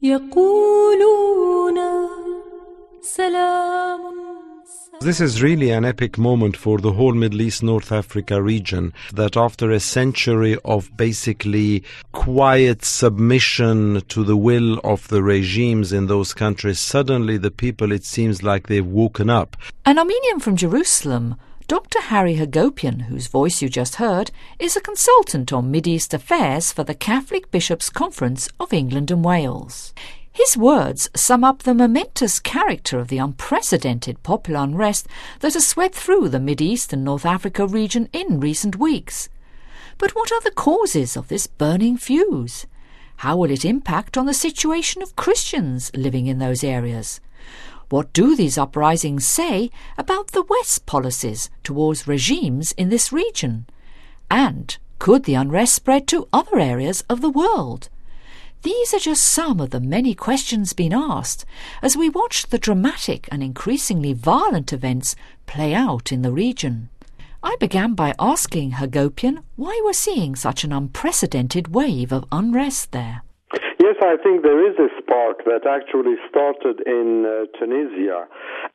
يقولون سلام. This is really an epic moment for the whole Middle East, North Africa region, that after a century of basically quiet submission to the will of the regimes in those countries, suddenly the people, it seems like they've woken up. An Armenian from Jerusalem, Dr. Harry Hagopian, whose voice you just heard, is a consultant on Mideast affairs for the Catholic Bishops' Conference of England and Wales. His words sum up the momentous character of the unprecedented popular unrest that has swept through the Mideast and North Africa region in recent weeks. But what are the causes of this burning fuse? How will it impact on the situation of Christians living in those areas? What do these uprisings say about the West's policies towards regimes in this region? And could the unrest spread to other areas of the world? These are just some of the many questions being asked as we watch the dramatic and increasingly violent events play out in the region. I began by asking Hagopian why we're seeing such an unprecedented wave of unrest there. Yes, I think there is a spark that actually started in Tunisia,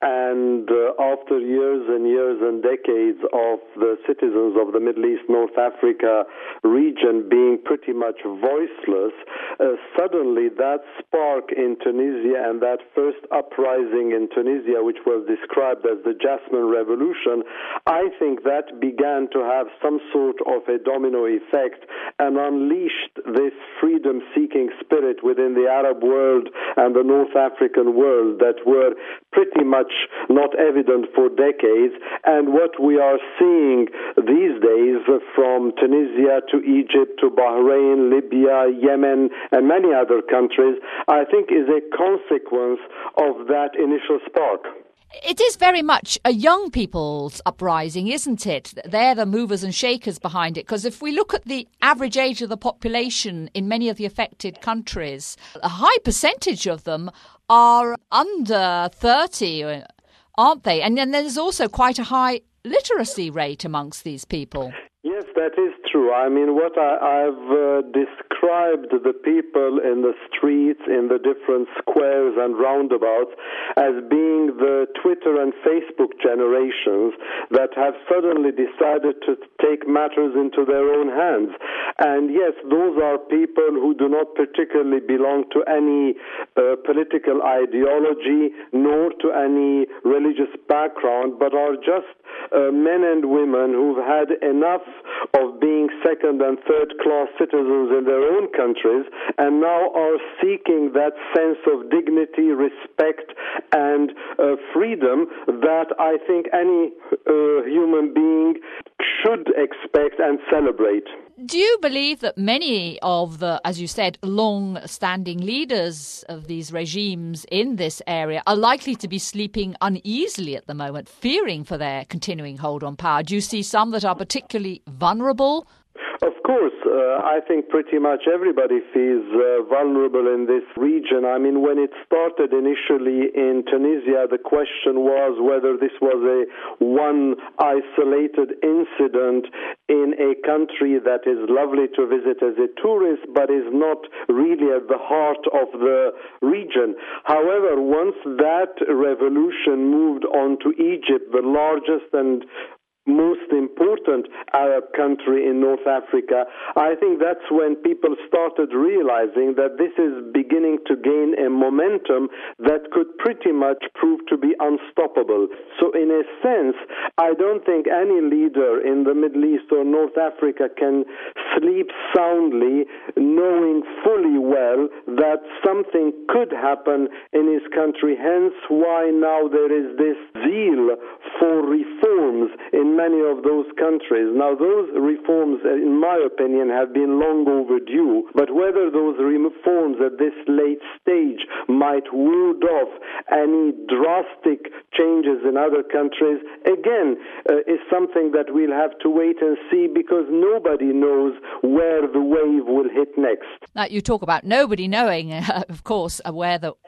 and after years and years and decades of the citizens of the Middle East, North Africa region being pretty much voiceless, suddenly that spark in Tunisia and that first uprising in Tunisia, which was described as the Jasmine Revolution, I think that began to have some sort of a domino effect and unleashed this freedom-seeking spirit within the Arab world and the North African world that were pretty much not evident for decades. And what we are seeing these days from Tunisia to Egypt to Bahrain, Libya, Yemen, and many other countries, I think is a consequence of that initial spark. It is very much a young people's uprising, isn't it? They're the movers and shakers behind it, because if we look at the average age of the population in many of the affected countries, a high percentage of them are under 30, aren't they? And then there's also quite a high literacy rate amongst these people. Yes, that is true. I mean, what I've described the people in the streets, in the different squares and roundabouts, as being the Twitter and Facebook generations that have suddenly decided to take matters into their own hands. And yes, those are people who do not particularly belong to any political ideology nor to any religious background, but are just men and women who've had enough of being second and third class citizens in their own countries and now are seeking that sense of dignity, respect and freedom that I think any human being should expect and celebrate. Do you believe that many of the, as you said, long-standing leaders of these regimes in this area are likely to be sleeping uneasily at the moment, fearing for their continuing hold on power? Do you see some that are particularly vulnerable? Of course, I think pretty much everybody feels vulnerable in this region. I mean, when it started initially in Tunisia, the question was whether this was a one isolated incident in a country that is lovely to visit as a tourist, but is not really at the heart of the region. However, once that revolution moved on to Egypt, the largest and most important Arab country in North Africa, I think that's when people started realizing that this is beginning to gain a momentum that could pretty much prove to be unstoppable. So in a sense, I don't think any leader in the Middle East or North Africa can sleep soundly knowing fully well that something could happen in his country, hence why now there is this zeal for reforms in many of those countries. Now, those reforms, in my opinion, have been long overdue, but whether those reforms at this late stage might ward off any drastic changes in other countries, again, is something that we'll have to wait and see, because nobody knows where the wave will hit next. Now, you talk about nobody knowing, of course, where the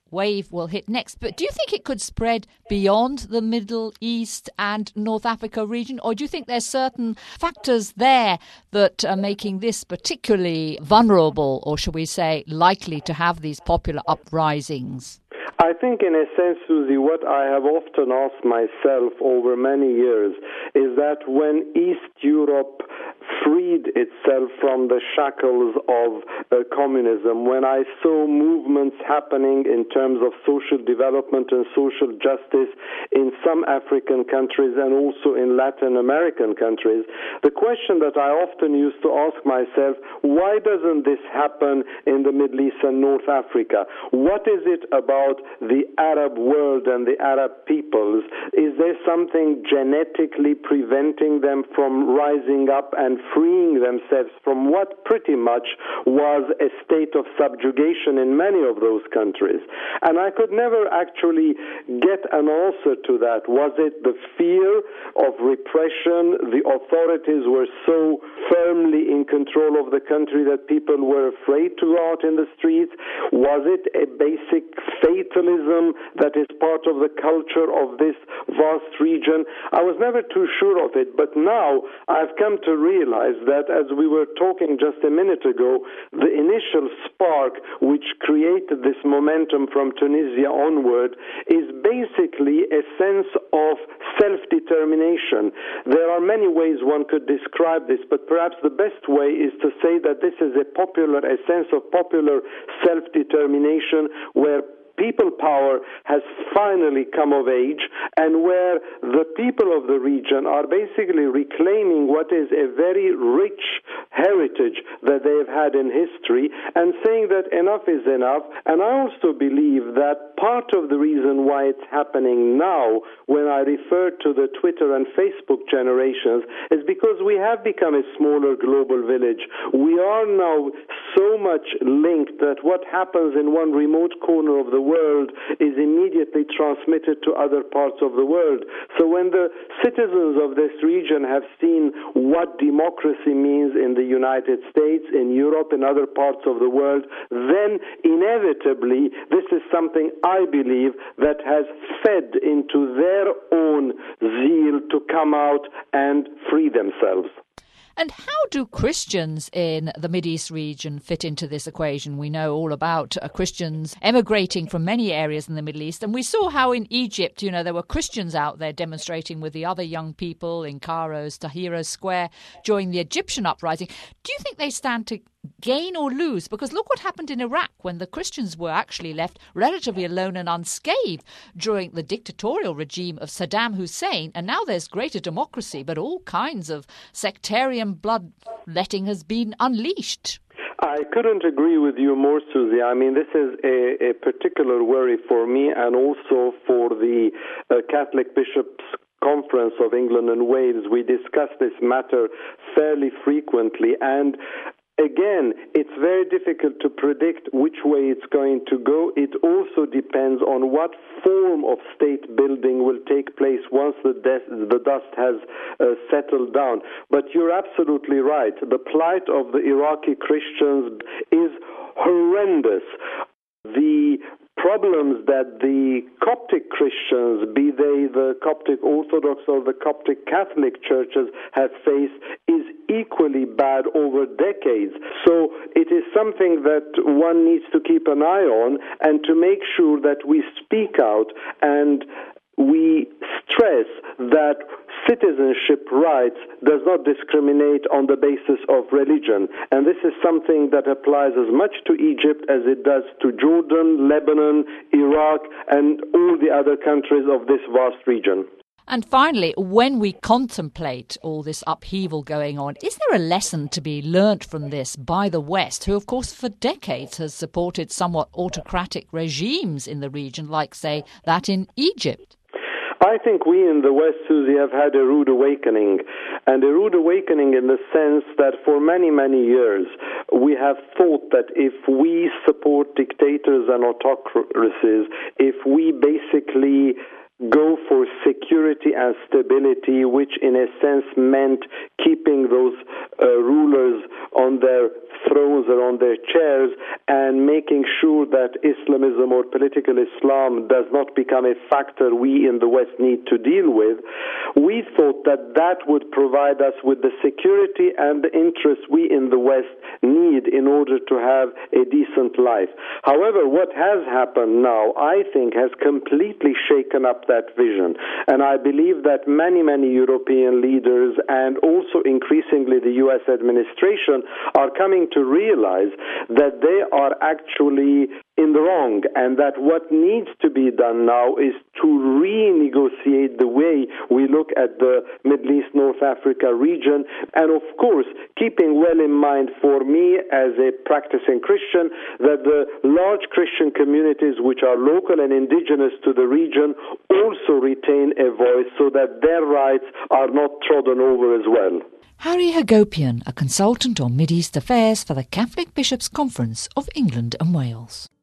wave will hit next. But do you think it could spread beyond the Middle East and North Africa region? Or do you think there's certain factors there that are making this particularly vulnerable, or should we say likely to have these popular uprisings? I think in a sense, Susie, what I have often asked myself over many years is that when East Europe freed itself from the shackles of communism, when I saw movements happening in terms of social development and social justice in some African countries and also in Latin American countries, the question that I often used to ask myself, why doesn't this happen in the Middle East and North Africa? What is it about the Arab world and the Arab peoples? Is there something genetically preventing them from rising up and freeing themselves from what pretty much was a state of subjugation in many of those countries? And I could never actually get an answer to that. Was it the fear of repression? The authorities were so firmly in control of the country that people were afraid to go out in the streets? Was it a basic fatalism that is part of the culture of this vast region? I was never too sure of it, but now I've come to realize that, as we were talking just a minute ago, the initial spark which created this momentum from Tunisia onward is basically a sense of self-determination. There are many ways one could describe this, but perhaps the best way is to say that this is a sense of popular self-determination where people power has finally come of age, and where the people of the region are basically reclaiming what is a very rich heritage that they have had in history and saying that enough is enough. And I also believe that part of the reason why it's happening now, when I refer to the Twitter and Facebook generations, is because we have become a smaller global village. We are now so much linked that what happens in one remote corner of the world is immediately transmitted to other parts of the world. So when the citizens of this region have seen what democracy means in the United States, in Europe, in other parts of the world, then inevitably this is something I believe that has fed into their own zeal to come out and free themselves. And how do Christians in the Mideast region fit into this equation? We know all about Christians emigrating from many areas in the Middle East. And we saw how in Egypt, there were Christians out there demonstrating with the other young people in Cairo's Tahrir Square during the Egyptian uprising. Do you think they stand to gain or lose? Because look what happened in Iraq when the Christians were actually left relatively alone and unscathed during the dictatorial regime of Saddam Hussein. And now there's greater democracy, but all kinds of sectarian bloodletting has been unleashed. I couldn't agree with you more, Susie. I mean, this is a particular worry for me and also for the Catholic Bishops' Conference of England and Wales. We discuss this matter fairly frequently, and again, it's very difficult to predict which way it's going to go. It also depends on what form of state building will take place once the dust has settled down. But you're absolutely right. The plight of the Iraqi Christians is horrendous. The problems that the Coptic Christians, be they the Coptic Orthodox or the Coptic Catholic churches, have faced is equally bad over decades. So it is something that one needs to keep an eye on and to make sure that we speak out and we stress that citizenship rights does not discriminate on the basis of religion. And this is something that applies as much to Egypt as it does to Jordan, Lebanon, Iraq, and all the other countries of this vast region. And finally, when we contemplate all this upheaval going on, is there a lesson to be learnt from this by the West, who, of course, for decades has supported somewhat autocratic regimes in the region, like, say, that in Egypt? I think we in the West, Susie, have had a rude awakening, and a rude awakening in the sense that for many, many years we have thought that if we support dictators and autocracies, if we basically go for security and stability, which in a sense meant keeping those rulers on their thrones or on their chairs and making sure that Islamism or political Islam does not become a factor we in the West need to deal with. We thought that that would provide us with the security and the interests we in the West need in order to have a decent life. However, what has happened now, I think, has completely shaken up that vision. And I believe that many European leaders and also increasingly the U.S. administration are coming to realize that they are actually in the wrong, and that what needs to be done now is to renegotiate the way we look at the Middle East, North Africa region, and of course, keeping well in mind for me as a practicing Christian that the large Christian communities which are local and indigenous to the region also retain a voice so that their rights are not trodden over as well. Harry Hagopian, a consultant on Mideast affairs for the Catholic Bishops' Conference of England and Wales.